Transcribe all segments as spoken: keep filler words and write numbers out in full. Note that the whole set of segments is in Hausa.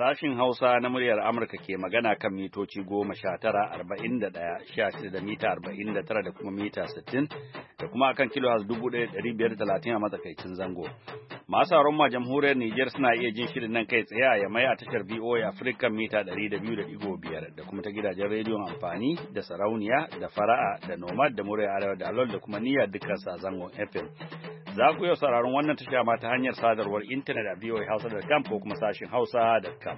Sashin Hausa na muryar Amurka ke magana kan mitoci goma sha tara, arba'in da ɗaya, sha shida da mita arba'in da tara da kuma mita sittin da kuma akan kilo dubu ɗaya ɗari biyar talatin a matsakaicin zango. Masu haron ma jamhuriyar Nijar suna iya jin shirin nan kai tsaye a Yamai a tashar V O A Africa mita ɗari da biyu da ɗigo biyar da kuma ta gidajen rediyon amfani da sarauniya da fara'a da nomad da muryar arewa da alol da kuma niyyar dukkan sa zangon F M. Za ku iya sauraron wannan tasha ma ta hanyar sadarwar intanet a v o a hausa dot com ko kuma sashin hausa dot com.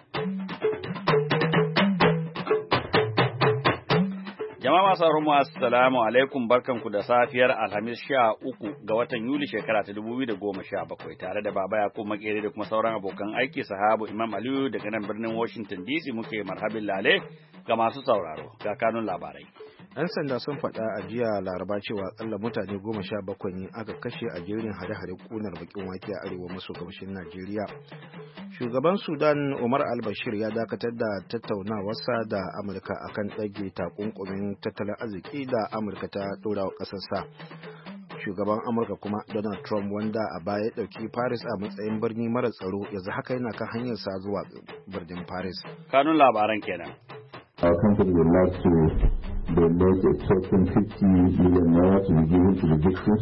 Jama'a masu sauraron mu assalamu alaikum, barkanku da safiyar Alhamis sha uku ga watan Yuli shekara ta dubu biyu da goma sha bakwai tare da Baba Yakubu Makere da kuma sauran abokan aiki sahabu Imam Aliyu daga nan birnin Washington D C muke marhabin lale ga masu sauraro ga kanun labarai. 'Yan sanda sun faɗa a jiya Laraba cewa akalla mutane goma sha bakwai ne aka kashe a jerin hare-hare kunar bakin wake a arewa maso gabashin Najeriya. Shugaban Sudan Umar al-Bashir ya dakatar da tattaunawarsa da Amurka akan ɗage takunkumin tattalin arziki da Amurka ta ɗora wa ƙasarsa. Shugaban Amurka kuma Donald Trump, wanda a baya ya ɗauki Paris a matsayin birni mara tsaro, yanzu haka yana kan hanyarsa zuwa birnin Paris. Kanun labaran kenan. Our company would like to donate a token fifty million naira to be given to the victims.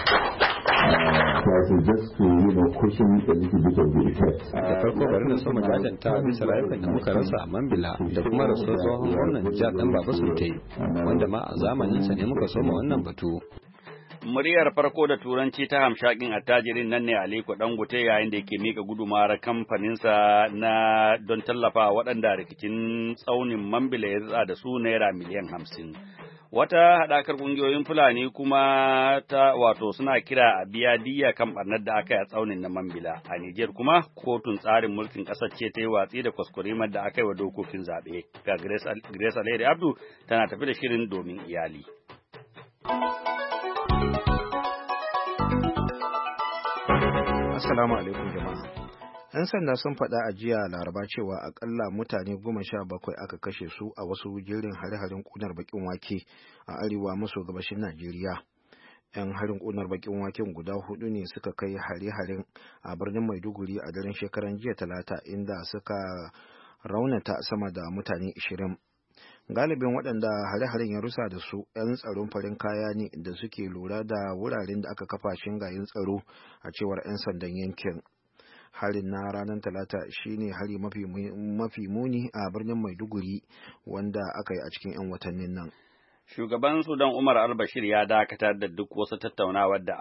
Uh, just to, you know, cushion a little bit of the effect. Da farko bari na so mu jajanta bisa rayukan da muka rasa a Mambila da kuma rasuwar tsohon gwamnan jihar Dan Baba Sunte, wanda ma a zamaninsa ne muka soma wannan batu. Muryar farko da turanci ta hamshakin attajirin nan ne Aliko Dangote yayin da yake mika gudumar kamfaninsa na don tallafa waɗanda rikicin tsaunin Mambila ya rutsa da su naira miliyan hamsin. Wata haɗakar ƙungiyoyin Fulani kuma ta wato suna kira a biya diya kan ɓarnar da aka yi a tsaunin na Mambila. A Nijar kuma kotun tsarin mulkin ƙasar ce ta yi watsi da kwaskwarimar da aka yi wa dokokin zaɓe. Ga Grace Alheri Abdu tana tafi da shirin domin iyali. Assalamu alaikum jama'a. 'Yan sanda sun faɗa a jiya Laraba cewa akalla mutane goma sha bakwai aka kashe su a wasu jerin hare-haren ƙunar bakin wake a arewa maso gabashin Najeriya. 'Yan harin ƙunar bakin waken guda hudu ne suka kai hare-haren a birnin Maiduguri a daren shekaran jiya Talata, inda suka raunata sama da mutane ashirin. Galibin waɗanda hare-haren ya rusa da su 'yan tsaron farin kaya ne da suke lura da wuraren da aka kafa shingayen tsaro, a cewar 'yan sandan yankin. Harin na ranar Talata shine hari mafi, mafi muni a birnin Maiduguri wanda aka yi a cikin 'yan watannin nan. Shugaban Sudan Umar al-Bashir ya dakatar da duk wasu tattaunawar da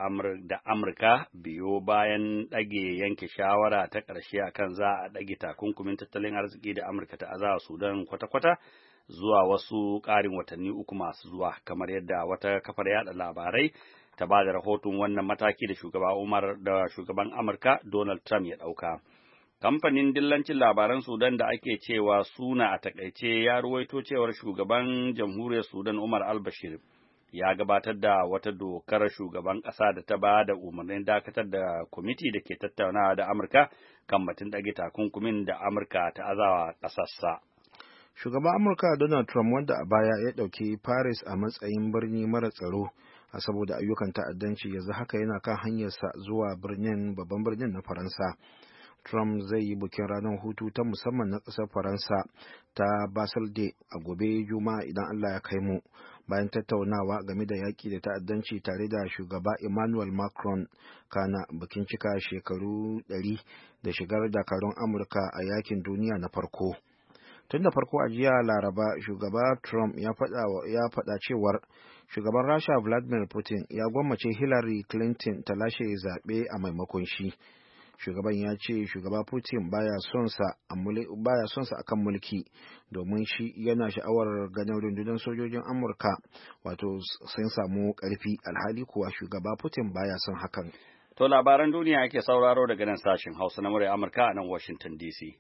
Amurka biyo bayan ɗage yanke shawara ta ƙarshe akan za a ɗage takunkumin tattalin arziki da Amurka ta azawa Sudan kwata-kwata zuwa wasu ƙarin watanni uku masu zuwa, kamar yadda wata kafar yada labarai ta ba da rahoton wannan mataki da shugaba Umar da shugaban Amurka Donald Trump ya ɗauka. Kamfanin dillancin labaran Sudan da ake cewa Suna a takaice ya ruwaito cewar shugaban jamhuriyar Sudan Umar al-Bashir ya gabatar da wata dokar shugaban ƙasa da ta ba da umarnin dakatar da kwamiti da ke tattaunawa da Amurka kan batun ɗage takunkumin da Amurka ta azawa ƙasarsa. Shugaban Amurka Donald Trump, wanda a baya ya ɗauki Paris a matsayin birni mara tsaro a saboda ayyukan ta'addanci, yanzu haka yana kan hanyarsa zuwa birnin babban birnin na Faransa. Trump zai yi bikin ranar hutu ta musamman na ƙasar Faransa ta Basel Day a gobe Juma'a idan Allah ya kai mu, bayan tattaunawa game da yaƙi da ta'addanci tare da shugaba Emmanuel Macron, kana bikin cika shekaru ɗari da shigar dakarun Amurka a yakin duniya na farko. Tun da farko a jiya Laraba, shugaba Trump ya faɗa cewar shugaban Rasha Vladimir Putin ya gwammace Hillary Clinton ta lashe zaɓe a maimakon shi. Shugaban ya ce shugaba Putin baya son sa baya son sa akan mulki, domin shi yana sha'awar ganin rundunar sojojin Amurka wato sun samu ƙarfi, alhali kuwa shugaba Putin baya son hakan. To labaran duniya ake sauraro daga nan sashen Hausa na murya Amurka a nan Washington D C.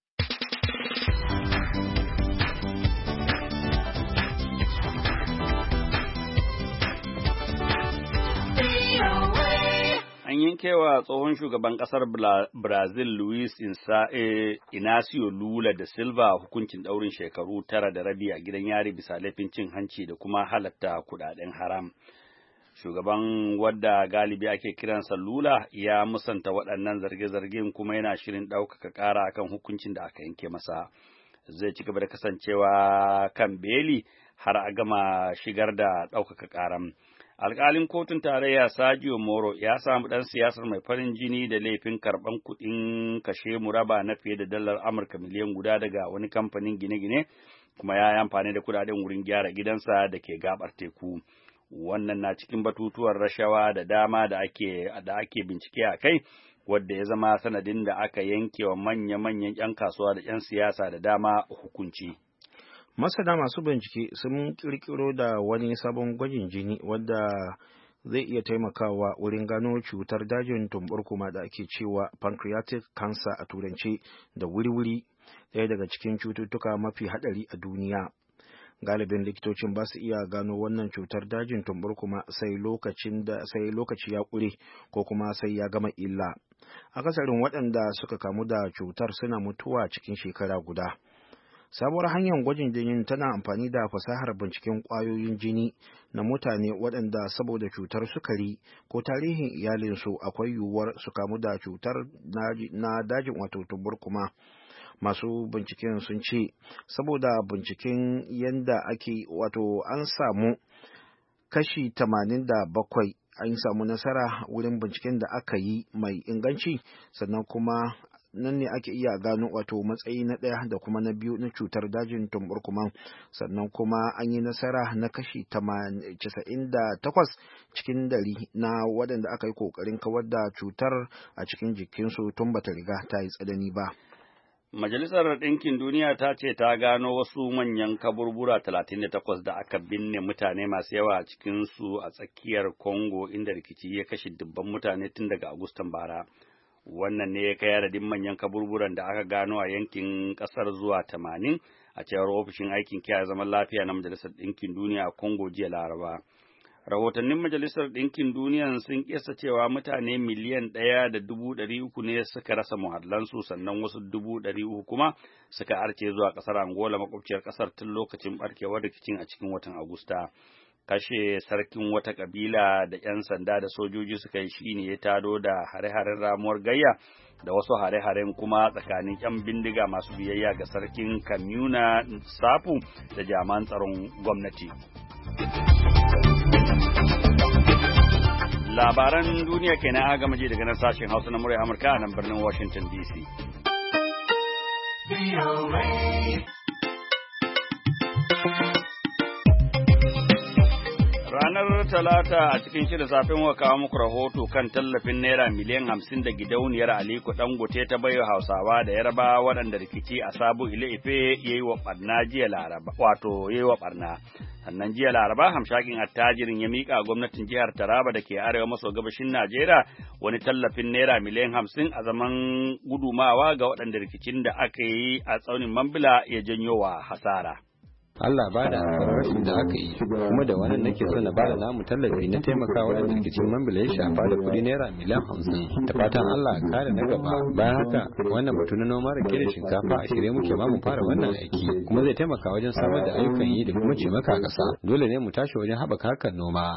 An yankewa tsohon shugaban ƙasar Brazil Luiz Inacio Lula da Silva hukuncin ɗaurin shekaru tara da rabi a gidan yari bisa laifin cin hanci da kuma halatta kuɗaɗen haram. Shugaban wadda galibi ake kiransa Lula ya musanta waɗannan zarge-zargen kuma yana shirin ɗaukaka ƙara kan hukuncin da aka yanke masa. Zai ci gaba da kasancewa kan beli har a gama shigar da ɗaukaka ƙaran. Alƙalin kotun tarayya Sergio Moro ya samu ɗan siyasar mai farin jini da laifin karɓan kuɗin kashe muraba na fiye da dalar Amurka miliyan guda daga wani kamfanin gine-gine, kuma ya yi amfani da kuɗaɗen wurin gyara gidansa da ke gabar teku. Wannan na cikin batutuwan rashawa da dama da ake da ake bincike a kai, wadda ya zama sanadin da aka yanke wa manya-manyan 'yan kasuwa da 'yan siyasa da dama hukunci. Masana masu bincike sun kirkiro da wani sabon gwajin jini wadda zai iya taimakawa wurin gano cutar dajin tumburkuma da ake cewa pancreatic cancer a turance da wuri-wuri, ɗaya daga cikin cututtuka mafi haɗari a duniya. Galibin likitocin ba su iya gano wannan cutar dajin tumburkuma sai lokacin da sai lokaci ya ƙure ko kuma sai ya gama illa. Akasarin waɗanda suka kamu da cutar suna mutuwa cikin shekara guda. Sabuwar hanyar gwajin jini tana amfani da fasahar binciken ƙwayoyin jini na mutane waɗanda saboda cutar sukari ko tarihin iyalinsu akwai yiwuwar su kamu da cutar na dajin wato tumburkuma. Masu binciken sun ce saboda binciken yadda ake wato an samu kashi tamanin da bakwai an samu nasara wurin binciken da aka yi mai inganci, sannan kuma nan ne ake iya gano wato matsayi na ɗaya da kuma na biyu na cutar dajin tumburkuman, sannan kuma an yi nasara na kashi casa'in da takwas cikin dari na waɗanda aka yi ƙoƙarin kawar da cutar a cikin jikinsu tun bata riga ta yi tsanani ba. Majalisar Ɗinkin Duniya ta ce ta gano wasu manyan kaburbura talatin da takwas da aka binne mutane masu yawa a cikinsu a tsakiyar Congo inda rikici ya kashe dubban mutane tun daga Agustan bara. Wannan ne ya kai adadin manyan kaburburan da aka gano a yankin ƙasar zuwa tamanin a cewar ofishin aikin kiyaye zaman lafiya na Majalisar Ɗinkin Duniya a Congo jiya Laraba. Rahotannin Majalisar Ɗinkin Duniya sun kesa cewa mutane miliyan ɗaya da dubu ɗari uku ne suka rasa muhallansu, sannan wasu dubu ɗari uku kuma suka arce zuwa ƙasar Angola makwabciyar ƙasar tun lokacin ɓarkewar rikicin a cikin watan Agusta. Kashe sarkin wata ƙabila da 'yan sanda da sojoji suka yi shi ne ya tado da hare-haren ramuwar gayya da wasu hare-haren kuma tsakanin 'yan bindiga masu biyayya ga sarkin Kamuna Sapu da jami'an tsaron gwamnati. Labaran duniya kenan aka gama ji daga nan sashen Hausa na murya Amurka a nan birnin Washington D C. Ranar Talata a cikin shirin safin wa kawo muku rahoto kan tallafin naira miliyan hamsin da gidauniyar Aliko Dangote ta baiwa Hausawa da Yarbawa waɗanda rikici a Sabo Ile Ife yayi wa barna jiya Laraba, wato yayi wa barna. Sannan jiya Laraba hamshakin attajirin ya miƙa gwamnatin jihar Taraba da ke arewa maso gabashin Najeriya wani tallafin naira miliyan hamsin a zaman gudumawa ga waɗanda rikicin da aka yi a tsaunin Mambila ya janyo wa hasara. Allah ba da rashin da aka yi kuma da wannan nake so na bada namu tallafi na taimaka waɗanda rikicin Mambila ya shafa da kuɗi naira miliyan hamsin da fatan Allah kare na gaba. Bayan haka wannan batu na noma rake da shinkafa a shirye muke ma mu fara wannan aiki kuma zai taimaka wajen samar da ayyukan yi da kuma cimaka a ƙasa. Dole ne mu tashi wajen haɓaka harkar noma.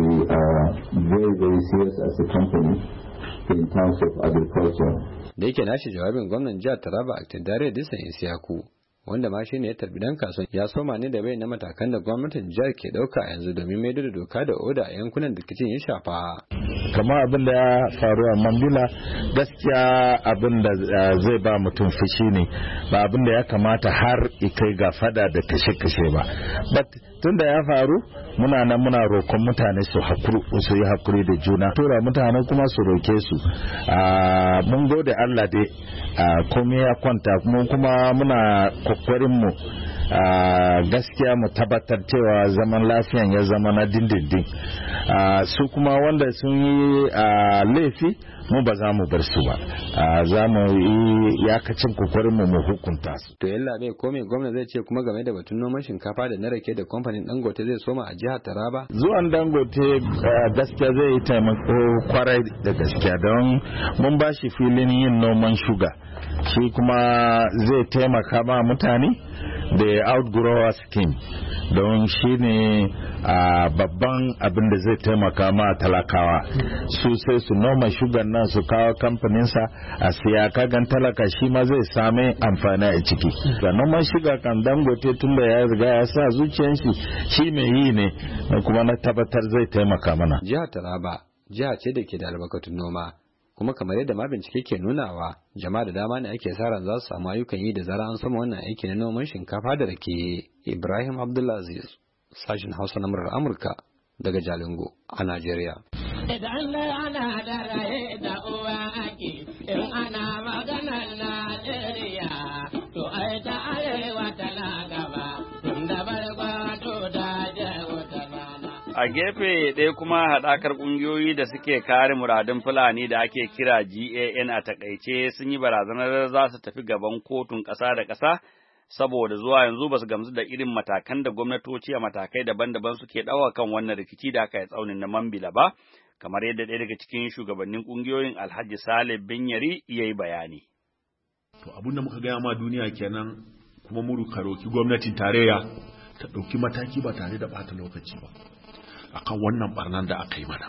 Da yake nashi jawabin gwamnan jihar Taraba a Tindare Disan Isiyaku, wanda ma shine ya tarbi dan kasuwan, ya soma ne da bai na matakan da gwamnatin jihar ke dauka yanzu domin maido da doka da oda a yankunan da rikicin ya shafa. Kamar abin da ya faru a Mambila, gaskiya abin da zai ba mutum fushi ne, ba abin da ya kamata har ikai ga fada da kashe-kashe ba. But tun da ya faru, muna nan muna roƙon mutane su hakuri su yi hakuri da juna, tura mutane kuma su roke su. Mun gode Allah dai komai ya kwanta, mun kuma muna kokarin mu gaskiya mu tabbatar cewa zaman lafiyan ya zama na dindindin. Su kuma wanda sun yi laifi mu ba za mu bar su ba, za mu yi yakacin kokarin mu mu hukunta su. To yalla bai komai gwamna zai ce kuma game da batun noman shinkafa da na rake da kamfanin Dangote zai soma a jihar Taraba? Zuwan Dangote gaskiya zai yi taimako kwarai da gaskiya, don mun ba shi filin yin noman shuga, shi kuma zai taimaka ma mutane da outgrower scheme, don shi ne babban abin da zai taimaka ma talakawa su sai su noma shugan nan su kawo kamfaninsa a siya kagan talaka shi ma zai same amfani a ciki ga noman shuga kan Dangote tun da ya riga ya sa zuciyar shi shi mai yi ne kuma na tabbatar zai taimaka mana. Jihar Taraba jiha ce da ke da albarkatun noma kuma kamar yadda ma bincike ke nunawa jama'a da dama ne ake sa ran za su samu ayyukan yi da zara an sama wannan aiki na noman shinkafa da rake. Ibrahim Abdulaziz, sashin Hausa na murar Amurka daga Jalingo a Najeriya. Idan ana da raye da uwa ake in ana maganar Najeriya to ai ta arewa tana gaba tun da barbato da jago tana. A gefe ɗaya kuma haɗakar ƙungiyoyi da suke kare muradun Fulani da ake kira G A N a takaice sun yi barazanar za su tafi gaban kotun ƙasa da ƙasa saboda zuwa yanzu ba su gamsu da irin matakan da gwamnatoci a matakai daban-daban suke ɗaukar kan wannan rikici da aka yi tsaunin na Mambila ba, kamar yadda ɗaya daga cikin shugabannin ƙungiyoyin Alhaji Saleh Binyari ya yi bayani. To abin da muka gaya ma duniya kenan kuma mu karoki gwamnatin tarayya ta ɗauki mataki ba tare da ɓata lokaci ba akan wannan barnan da aka yi mana.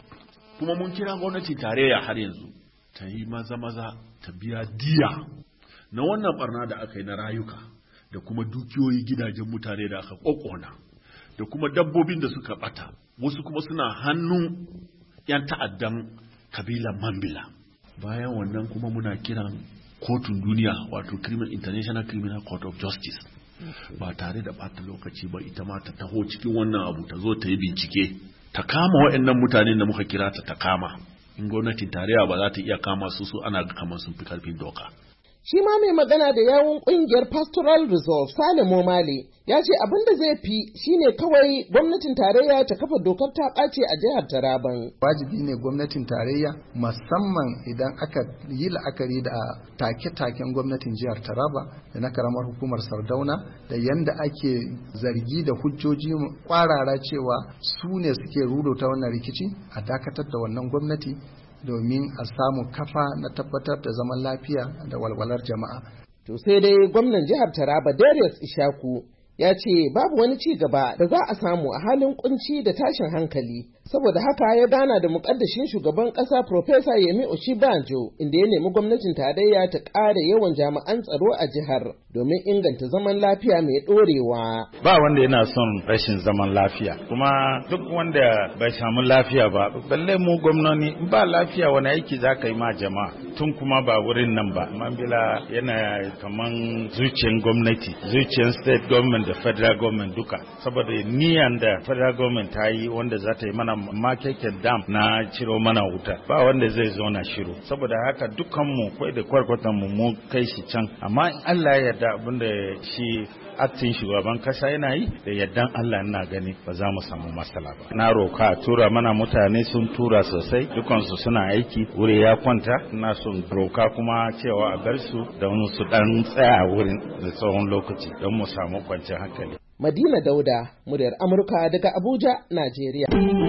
Kuma mun kira gwamnatin tarayya har yanzu ta yi maza-maza ta biya diya na wannan barna da aka yi na rayuka da kuma dukiyoyi gidajen mutane da aka kokona da kuma dabbobin da suka bata wasu kuma suna hannun yan ta'addan kabilan Mambila. Bayan wannan kuma muna kiran kotun duniya wato Criminal International Criminal Court of Justice ba tare da bata lokaci ba ita ma ta taho cikin wannan abu ta zo ta yi bincike ta kama waɗannan mutanen da muka kira ta ta kama. In gwamnatin tarayya ba za ta iya kama su su ana kamar sun fi karfin doka. Shi ma mai magana da yawun kungiyar Pastoral Resolve Sale Momale ya ce abin da zai fi shine kawai gwamnatin tarayya ta kafa dokar ta ɓace a jihar Taraban. Wajibi ne gwamnatin tarayya musamman idan aka yi la'akari da take-taken gwamnatin jihar Taraba da na karamar hukumar Sardauna da yanda ake zargi da hujjoji kwarara cewa su ne suke ruruta wannan rikici a dakatar da wannan gwamnati domin a samu kafa na tabbatar da zaman lafiya da walwalar jama'a. To sai dai gwamnan jihar Taraba Darius Ishaku ya ce babu wani ci gaba da za a samu a halin kunci da tashin hankali. Saboda haka ya gana da mukaddashin shugaban ƙasa Profesa Yemi Oshibanjo inda ya nemi gwamnatin tarayya ta ƙara yawan jami'an tsaro a jihar domin inganta zaman lafiya mai ɗorewa. Ba wanda yana son rashin zaman lafiya, kuma duk wanda bai samu lafiya ba, balle mu gwamnoni ba lafiya wani aiki za ka yi ma jama'a tun kuma ba wurin nan ba. Mambila yana kaman zuciyar gwamnati, zuciyar state government da federal government duka, saboda niyan da federal government ta yi wanda za ta yi mana makeken dam na ciro mana wuta ba wanda zai zo na shiru. Saboda haka dukkanmu kwai da kwarkwatan mu mu kai shi can, amma in Allah ya yarda abinda shi aktin shugaban kasa yana yi da yardan Allah ina gani ba za mu samu matsala ba. Na roka tura mana mutane sun tura sosai, dukansu suna aiki, wuri ya kwanta. Ina son roka kuma cewa a bar su da su dan tsaya wurin da tsawon lokaci don mu samu kwanciyar hankali. Madina Dauda, muryar Amurka daga Abuja, Najeriya.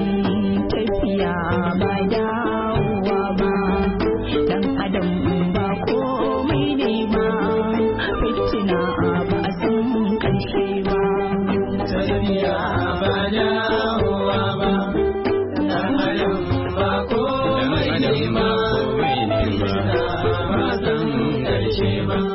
Tafiya ba dawowa ba, dan adam ba komai ne ba, fitina ba a san ƙarshe ba. Tafiya ba dawowa ba, dan adam ba komai ne ba, fitina ba a san ƙarshe ba.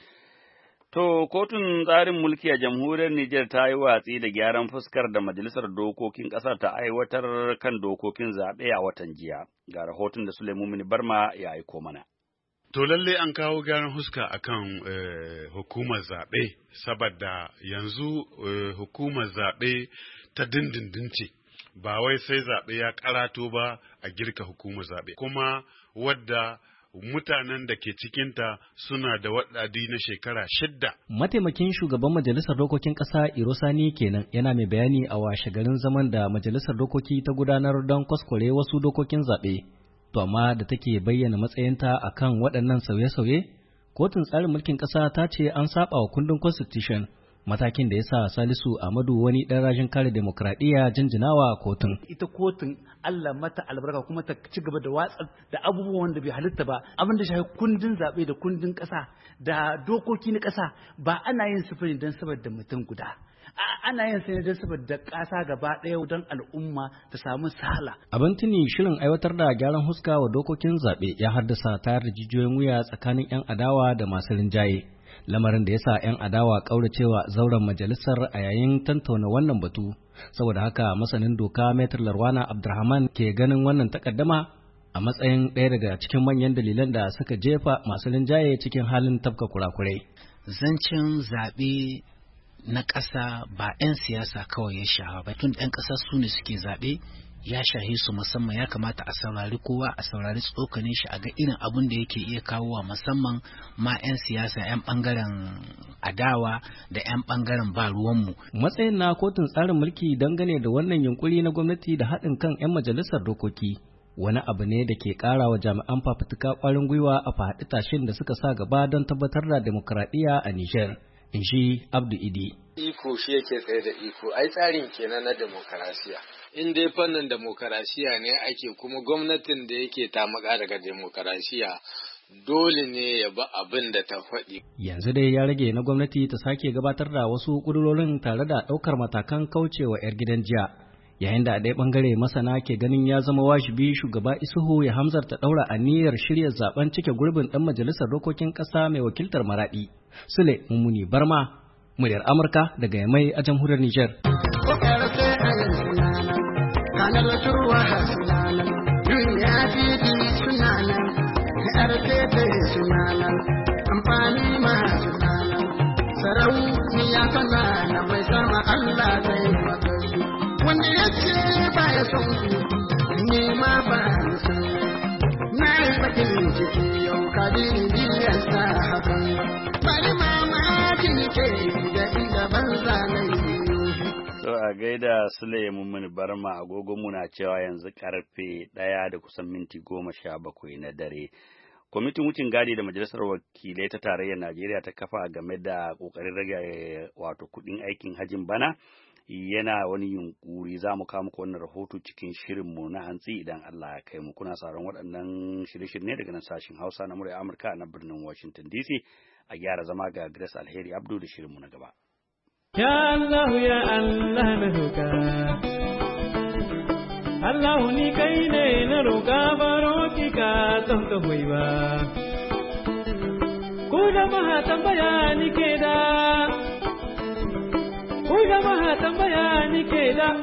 To, kotun tsarin mulki a jamhuriyar Nijar ta yi watsi da gyaran fuskar da Majalisar Dokokin ƙasar ta aiwatar kan dokokin zaɓe a watan jiya. Ga rahoton da Suleiman Barma ya aiko mana. To lalle an kawo gyaran fuska akan eh, hukumar zaɓe, saboda yanzu eh, hukumar zaɓe ta dindindin ce, ba wai sai zaɓe ya karato ba a girka hukumar zaɓe, kuma wadda mutanen da ke cikinta suna da waɗadi na shekara shidda. Mataimakin shugaban Majalisar Dokokin Ƙasa Irosani kenan yana mai bayani a washe garin zaman da Majalisar Dokoki ta gudanar don kwaskware wasu dokokin zaɓe. To amma da take bayyana matsayinta akan waɗannan sauye-sauye, kotun tsarin mulkin ƙasa ta ce an saba wa kundin Constitution, matakin da ya sa Salisu Ahmadu wani ɗan rajin kare demokradiyya jinjinawa kotun. Ita kotun Allah mata albarka kuma ta ci gaba da watsa da abubuwan da bai halitta ba, abin da shafi kundin zaɓe da kundin ƙasa da dokoki na ƙasa ba ana yin sufuri don saboda mutum guda. ana yin sai ne saboda ƙasa gaba ɗaya don al'umma ta samu sala. Abin tuni shirin aiwatar da gyaran huska wa dokokin zaɓe ya haddasa tayar da jijiyoyin wuya tsakanin 'yan adawa da masu rinjaye. Lamarin da ya sa 'yan adawa ƙauracewa zauren majalisar a yayin tantauna wannan batu. Saboda haka masanin doka Maitar Larwana Abdulrahman ke ganin wannan takaddama a matsayin ɗaya daga cikin manyan dalilan da suka jefa masu rinjaye cikin halin tafka kurakurai. Zancen zaɓe na ƙasa ba 'yan siyasa kawai ya shaha ba, tun 'yan ƙasa su ne suke zaɓe ya shahe su musamman. Ya kamata a saurari kowa, a saurari tsokanin shi, a ga irin abun da yake iya kawowa musamman ma 'yan siyasa 'yan ɓangaren adawa da 'yan ɓangaren ba ruwanmu. Matsayin na kotun tsarin mulki dangane da wannan yunkuri na gwamnati da haɗin kan 'yan majalisar dokoki wani abu ne da ke ƙara wa jami'an fafutuka ƙwarin gwiwa a faɗi tashin da suka sa gaba don tabbatar da demokuraɗiyya a Nijar. In shi Abdu Idi. Iko shi yake tsaye da iko, ai tsarin kenan na demokarasiya. In dai fannin demokarasiya ne ake, kuma gwamnatin da yake tamaka daga demokarasiya dole ne ya ba abin da ta faɗi. Yanzu dai ya rage na gwamnati ta sake gabatar da wasu ƙudurorin tare da ɗaukar matakan kaucewa 'yar gidan jiya. Yayin da a ɗaya ɓangare masana ke ganin ya zama wajibi shugaba Isuhu ya hamzarta ɗaura aniyar shirya zaben cike gurbin ɗan majalisar dokokin ƙasa mai wakiltar Maraɗi. Sule Mummuni Barma, muryar Amurka daga Yamai a jamhuriyar Nijar. Wanda ya ce ba ya son ku, ni ma ba ya son na yi bakin ciki yau kadiri biyan sa hakan. Bari mamakin ke da inda ban zanai. To a gaida Sule Mummuni Barma, agogonmu na cewa yanzu karfe ɗaya da kusan minti goma sha bakwai na dare. Kwamitin wucin gadi da Majalisar Wakilai ta Tarayyar Najeriya ta kafa game da ƙoƙarin rage wato kuɗin aikin hajin bana yana wani yunkuri. Za mu kawo muku wannan rahoto cikin shirinmu na hantsi idan Allah ya kai mu. Kuna sauran waɗannan shirye-shirye daga nan sashen Hausa na murya Amurka na birnin Washington D C. A gyara zama ga Grace Alheri Abdu da shirinmu na gaba. Ya Allah ya Allah na roƙa, Allah ni kai ne na roƙa baro ki ka don ka hoyi ba. Ku jama'a tambaya ni ke da, ku jama'a tambaya ni ke da.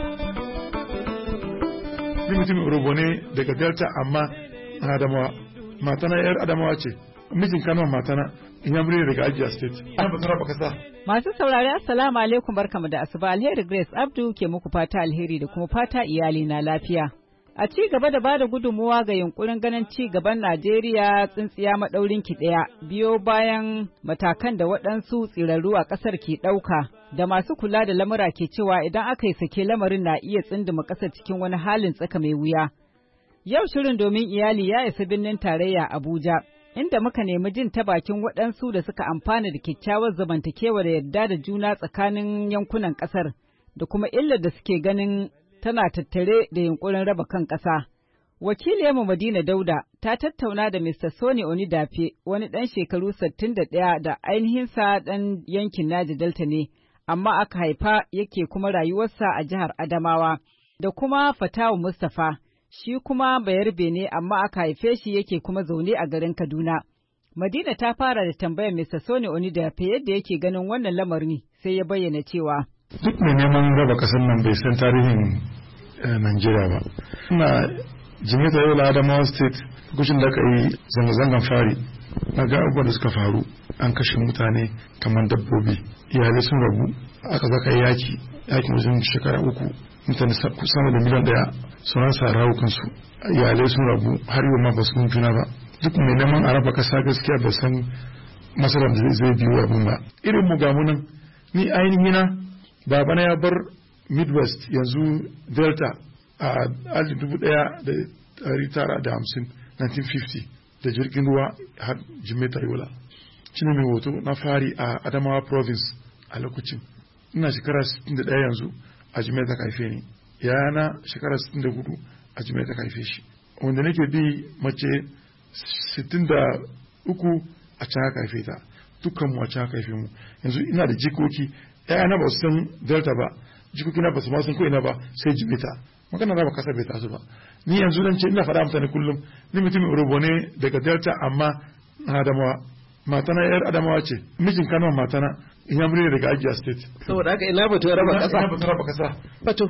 Ni mutum Urobo ne daga Delta amma Adamawa, matana yar Adamawa ce, mijin Kano matana. Ina mure daga Ajiya State. Ana batara baka sa. Masu saurari assalamu alaikum barkamu da asuba. Alheri Grace Abdu ke muku fata alheri da kuma fata iyali na lafiya. A ci gaba da bada gudunmuwa ga yunkurin ganin ci gaban Najeriya tsintsiya madaurin ki daya biyo bayan matakan da waɗansu tsirarru a ƙasar ke ɗauka da masu kula da lamura ke cewa idan aka yi sake lamarin na iya tsinduma ƙasar cikin wani halin tsaka mai wuya. Yau shirin domin iyali ya isa birnin tarayya Abuja. Inda muka nemi jin ta bakin waɗansu da suka amfana da kyakkyawar zamantakewa da yarda da juna tsakanin yankunan ƙasar da kuma illar da suke ganin tana tattare da yunkurin raba kan ƙasa. Wakiliyarmu Madina Dauda ta tattauna da Mister Soni Onidafe, wani ɗan shekaru sittin da ɗaya da ainihinsa ɗan yankin Naji Delta ne, amma aka haifa yake kuma rayuwarsa a jihar Adamawa, da kuma Fatawu Mustapha. Shi kuma Bayarbe ne amma aka haife shi yake kuma zaune a garin Kaduna. Madina ta fara da tambayar Mister Soni Onidafe yadda yake ganin wannan lamarin sai ya bayyana cewa duk mai neman raba kasar nan bai san tarihin Najeriya ba. Ina jimita yau Adamawa State lokacin da aka yi zanga-zangan fari na ga abubuwan da suka faru, an kashe mutane kamar dabbobi, iyalai sun rabu, aka zaka yi yaki yakin wajen shekara uku, mutane sama da miliyan daya sun rasa rawukansu, iyalai sun rabu har yau ma ba su juna ba. Duk mai neman a raba kasa gaskiya bai san masarar da zai biyo abin ba. Irin mu ga munan, ni ainihin na babana ya bar Midwest yanzu Delta a alif dubu daya da dari tara da hamsin nineteen fifty da jirgin ruwa har Jimeta Yola. Shine mai hoto na fari a Adamawa Province a lokacin. Ina shekara sittin da ɗaya yanzu a Jimeta kaife ni. Yana shekara sittin da hudu a Jimeta kaife shi. Wanda nake bi mace sittin da uku a can haka haife ta. Dukkan mu a can haka haife mu. Yanzu ina da jikoki ƴaƴana ba su san delta ba jikokina ba su ma san ko ina ba sai jimita magana raba kasa bai taso ba ni yanzu dan ce ina faɗa mutane kullum ni mutumin Urobo ne daga delta amma na Adamawa matana yar Adamawa ce mijin Kano matana Inyamuri ne daga Abia State saboda haka ina batu raba kasa ina batu raba kasa batu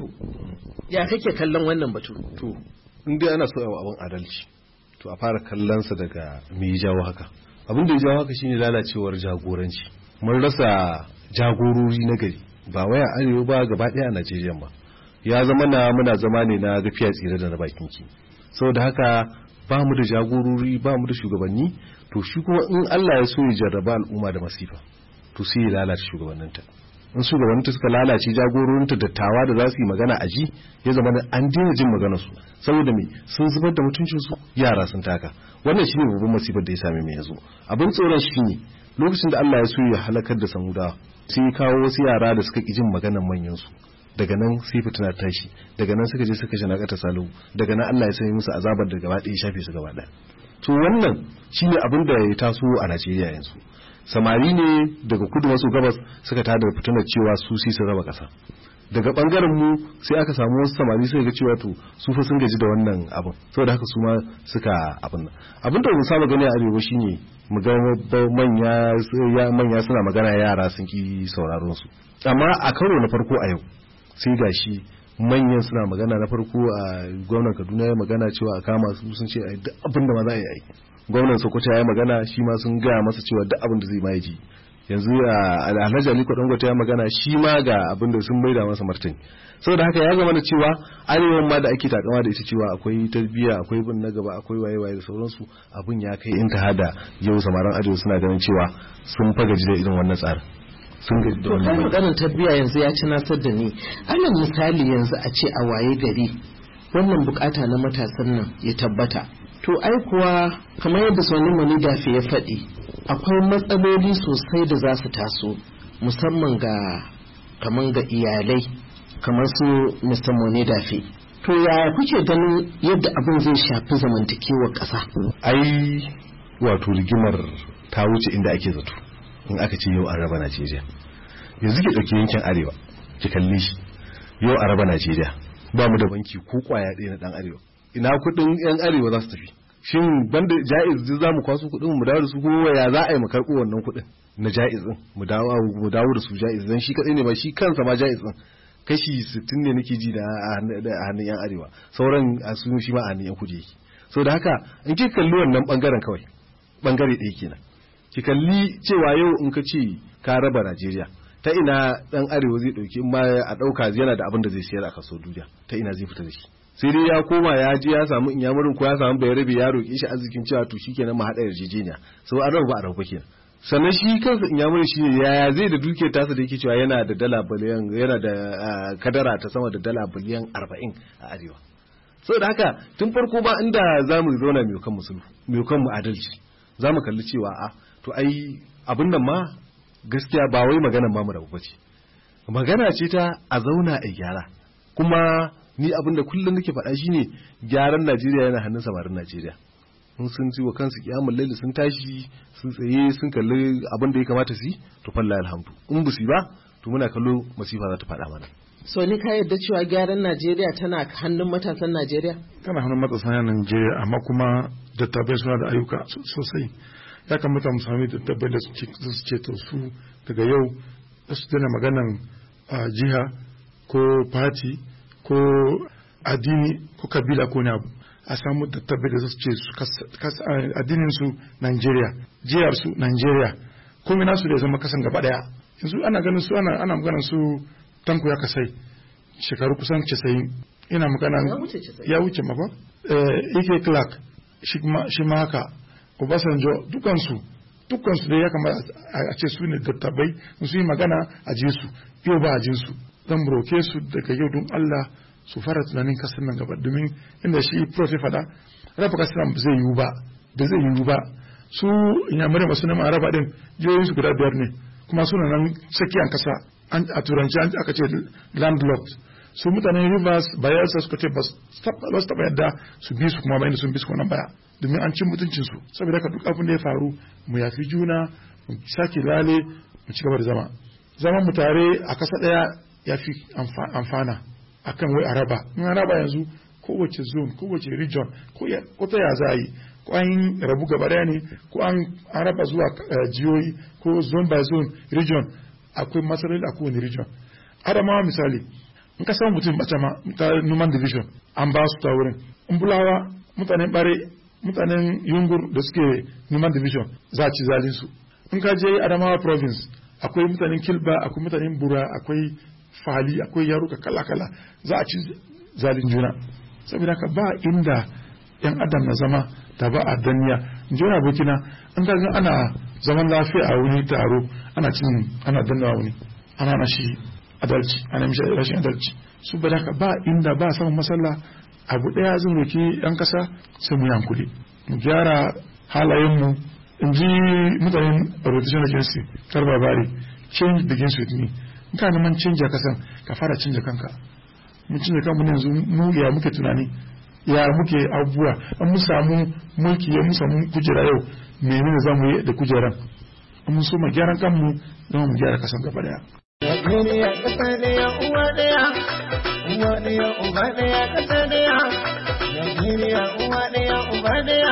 ya kake kallon wannan batu to in dai ana so yawa abin adalci to a fara kallon sa daga me ya jawo haka abin da ya jawo haka shine lalacewar jagoranci mun rasa jagorori na gari ba waya arewa ba gaba daya a Najeriya ba ya zama na muna zama ne na gafiya tsire da na bakin ki saboda haka ba mu da jagorori ba mu da shugabanni to shi kuma in Allah ya so ya jarraba al'umma da masifa to sai ya lalace shugabanninta in shugabanninta suka lalace jagororinta dattawa da za su yi magana a ji ya zama da an daina jin maganar su saboda me sun zubar da mutuncin su yara sun taka wannan shine babban masifar da ya same mu yanzu abin tsoron shine lokacin da Allah ya so ya halakar da samudawa sai ya kawo wasu yara da suka ki jin maganar manyan su daga nan sai fitina tashi daga nan suka je suka shi naƙata salihu daga nan Allah ya sanya musu azabar da gaba ɗaya shafe su gaba ɗaya to wannan shine abin da ya taso a Najeriya yanzu samari ne daga kudu maso gabas suka tada fitinar cewa su sai su raba ƙasa daga bangaren mu sai aka samu wasu samari suka ga cewa to su fa sun gaji da wannan abin saboda haka su ma suka abin nan abin da mu saba gani a arewa shine mu ga manya manya suna magana yara sun ki sauraron su amma a karo na farko a yau sai gashi manyan suna magana na farko a gwamnan Kaduna ya magana cewa a kama su sun ce duk abin da ma za a yi gwamnan Sokoto ya magana shi ma sun gaya masa cewa duk abin da zai ma ji yanzu Alhaji Aliko Dangote ya magana shi ma ga abin da sun maida masa martani saboda haka ya zama da cewa arewan ma da ake takama da ita cewa akwai tarbiyya akwai bin na gaba akwai waye waye da sauransu abin ya kai in ta hada yau samaran arewa suna ganin cewa sun fagaji da irin wannan tsarin sun gaji da wannan maganar tarbiyya yanzu ya ci nasar da ni alal misali yanzu a ce a waye gari wannan bukata na matasan nan ya tabbata to ai kuwa kamar yadda Sani Mani Dafe ya faɗi akwai matsaloli sosai da za su taso musamman ga kamar ga iyalai kamar su Mister Mani Dafe to yaya kuke ganin yadda abin zai shafi zamantakewar ƙasa ai wato rigimar ta wuce inda ake zato in aka ce yau an raba Najeriya yanzu ki ɗauki yankin arewa ki kalle shi yau a raba Najeriya ba mu da banki ko kwaya ɗaya na ɗan arewa ina kuɗin yan arewa za su tafi shin banda jaiz za mu kwaso kuɗin mu dawo da su ko ya za a yi mu karɓo wannan kuɗin na jaiz din mu dawo mu dawo da su jaiz dan shi kadai ne ba shi kansa ma jaiz din kashi sittin ne nake ji da a hannun yan arewa sauran a su shi ma a hannun yan kudu yake saboda haka in ki kalli wannan bangaren kawai bangare ɗaya kenan ki kalli cewa yau in ka ce ka raba Najeriya ta ina dan arewa zai dauki in ma a dauka yana da abin da zai sayar a kaso duniya ta ina zai fita da shi sai dai ya koma ya je ya samu inyamurin ko ya samu bayarabe ya roke shi arzikin cewa to shikenan mu hada yarjejeniya so an raba a raba kenan sannan shi kansa inyamurin shi ne yaya zai da dukiyar tasa da yake cewa yana da dala biliyan yana da kadara ta sama da dala biliyan arba'in a arewa saboda haka tun farko ba inda zamu zauna mai kan musulmi mai kan mu adalci zamu kalli cewa a to ai abin nan ma gaskiya ba wai maganar mamu da bace magana ce ta a zauna a gyara kuma ni abin da kullum nake faɗa shine gyaran Najeriya yana hannun samarin Najeriya in sun ci wa kansu kiyamul laili sun tashi sun tsaye sun kalli abin da ya kamata su yi to fallahi alhamdu in bu su ba to muna kallo masifa za ta faɗa mana so ni ka yarda cewa gyaran Najeriya tana hannun matasan Najeriya tana hannun matasan Najeriya amma kuma dattabai suna da ayyuka sosai ya kamata mu sami dattabai da su ce to su daga yau su dana maganan jiha ko party ko addini ko kabila ko ne abu a samu dattabai da su ce su addinin su Najeriya jihar su Najeriya komai nasu da ya zama kasan gaba daya yanzu ana ganin su ana ana maganan su tanko ya kasai shekaru kusan casa'in ina magana ya wuce ma ba Ike Clark shi ma haka Obasanjo dukansu dukansu da ya kamata a ce su ne dattabai su yi magana a jinsu yau ba a jinsu zan roke su daga yau don Allah su fara tunanin kasar nan gaba domin inda shi prof ya faɗa raba kasar nan zai yiwu ba da zai yiwu ba su inyamurai masu neman raba din jihohin su guda biyar ne kuma suna nan tsakiyar kasa a turanci aka ce landlocked su mutanen rivers bayelsa suka ce ba su taɓa yadda su bi su kuma bayan sun bi su nan baya domin an cin mutuncinsu saboda haka duk abin da ya faru mu yafi juna mu sake lale mu ci gaba da zama zaman mu tare a kasa daya ya fi amfana akan wai araba in araba yanzu kowace zone kowace region ko ta ya za yi ko an rabu gaba daya ne ko an raba zuwa jihohi ko zone by zone region akwai matsaloli a kowane region. Adamawa misali in ka samu mutum bacama ta Numan division an ba su ta wurin in Bulawa mutanen bare mutanen Yungur da suke Numan division za a ci zalin su. In ka je Adamawa province akwai mutanen Kilba akwai mutanen Bura akwai Fali akwai yaruka kala-kala za a ci zalin juna. Saboda ka ba inda yan adam na zama da ba a danya jona abokina an ga ana zaman lafiya a wani taro ana cin ana danna wani ana na shi adalci ana mishi rashin adalci su ba ka ba inda ba samun masalla abu daya zan roki yan kasa sai mu yankuri mu gyara halayen mu in ji mutanen rotation agency karba bari change begins with me in ka neman change a kasan ka fara change kanka mun cinye kanmu ne yanzu mu ya muke tunani ya muke abubuwa an mu samu mulki ya mu samu kujera yau menene za mu yi da kujeran an mun so mu gyaran kanmu don mu gyara kasan gaba daya. Najeriya kasa daya uwa daya uwa daya uba daya kasa daya Najeriya uwa daya uba daya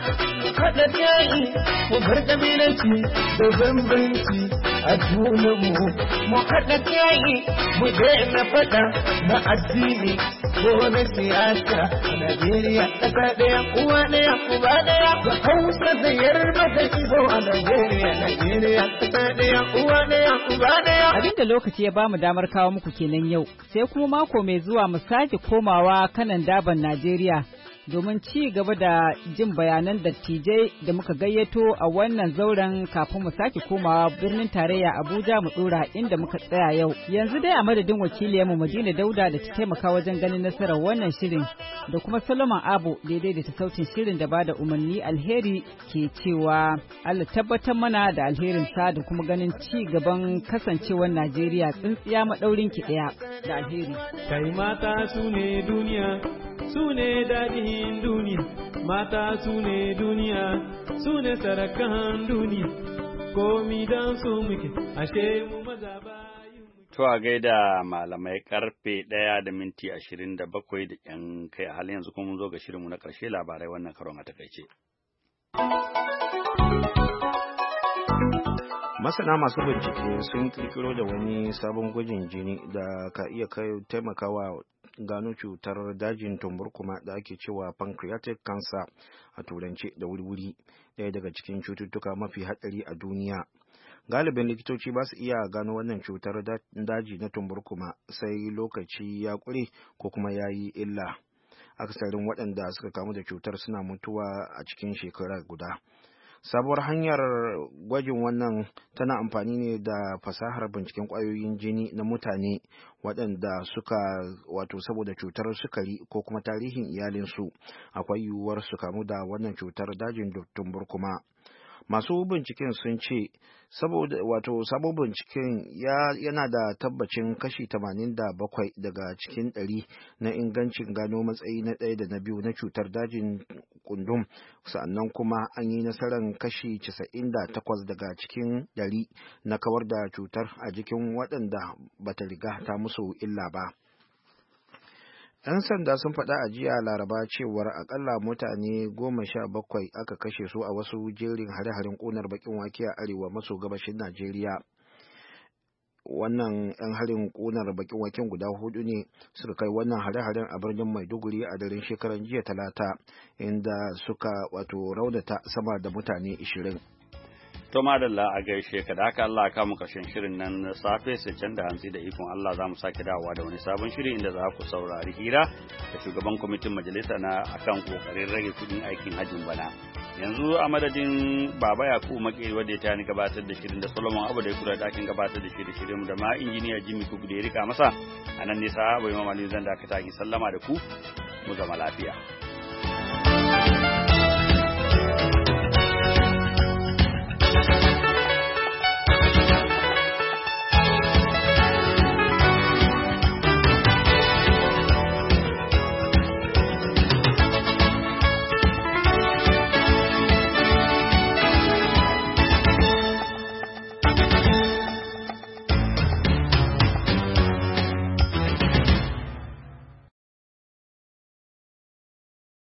kada tayi mu bar kabilanci da bambanci a junanmu mu haɗa tayi mu daina faɗa na addini ko na siyasa. Najeriya ƙasa ɗaya uwa ɗaya uba ɗaya da Hausa da Yarba da Igbo a Najeriya. Najeriya ƙasa ɗaya uwa ɗaya uba ɗaya. Abin da lokaci ya bamu damar kawo muku kenan yau, sai kuma mako mai zuwa mu sake komawa kanan daban Najeriya domin ci gaba da jin bayanan dattijai da muka gayyato a wannan zauren kafin mu sake komawa birnin tarayya Abuja mu dora inda muka tsaya yau. Yanzu dai a madadin wakiliyarmu Madina Dauda da ta taimaka wajen ganin nasarar wannan shirin da kuma Solomon Abu daidai da ta sautin shirin da bada umarni alheri ke cewa Allah tabbatar mana da alherin sa da kuma ganin ci gaban kasancewar Najeriya tsintsiya madaurin ki daya da alheri. Kai mata su ne duniya su ne daɗin duniya mata su ne duniya su ne sarakan duniya komi don su muke ashe mu maza ba. To a gaida malamai karfe ɗaya da minti ashirin da bakwai da ƴan kai a halin yanzu kuma mun zo ga shirinmu na ƙarshe labarai wannan karon a takaice. Masana masu bincike sun kirkiro da wani sabon gwajin jini da ka iya kai taimakawa gano cutar dajin tumburkuma da ake cewa pancreatic cancer a turance da wuri-wuri, ɗaya daga cikin cututtuka mafi haɗari a duniya. Galibin likitoci ba su iya gano wannan cutar daji na tumburkuma sai lokaci ya ƙure ko kuma ya yi illa. Akasarin waɗanda suka kamu da cutar suna mutuwa a cikin shekara guda. Sabuwar hanyar gwajin wannan tana amfani ne da fasahar binciken ƙwayoyin jini na mutane waɗanda suka wato saboda cutar sukari ko kuma tarihin iyalinsu akwai yiwuwar su kamu da wannan cutar dajin tumburkuma. Masu binciken sun ce saboda wato sabon binciken ya yana da tabbacin kashi tamanin da bakwai daga cikin ɗari na ingancin gano matsayi na ɗaya da na biyu na cutar dajin kundum, sannan kuma an yi nasarar kashi casa'in da takwas daga cikin ɗari na kawar da cutar a jikin waɗanda bata riga ta musu illa ba. 'Yan sanda sun faɗa a jiya Laraba cewar akalla mutane goma sha bakwai aka kashe su a wasu jerin hare-haren ƙunar bakin wake a arewa maso gabashin Najeriya. Wannan 'yan harin ƙunar bakin waken guda hudu ne suka kai wannan hare-haren a birnin Maiduguri a daren shekaran jiya Talata, inda suka wato raunata sama da mutane ishirin. To madalla a gaishe ka da haka Allah ka mu karshen shirin nan na safe sai can da hantsi da ikon Allah za mu sake dawowa da wani sabon shiri inda za ku saurari hira da shugaban kwamitin majalisa na akan kokarin rage kudin aikin hajjin bana. Yanzu a madadin Baba Yakubu Makeri wanda ya tani gabatar da shirin da Solomon Abu da ya kula da akin gabatar da shirin shirin da ma injiniya Jimmy Kuku da ya rika masa a nan ne sahaba Imam Ali zan da ka tagi sallama da ku mu zama lafiya.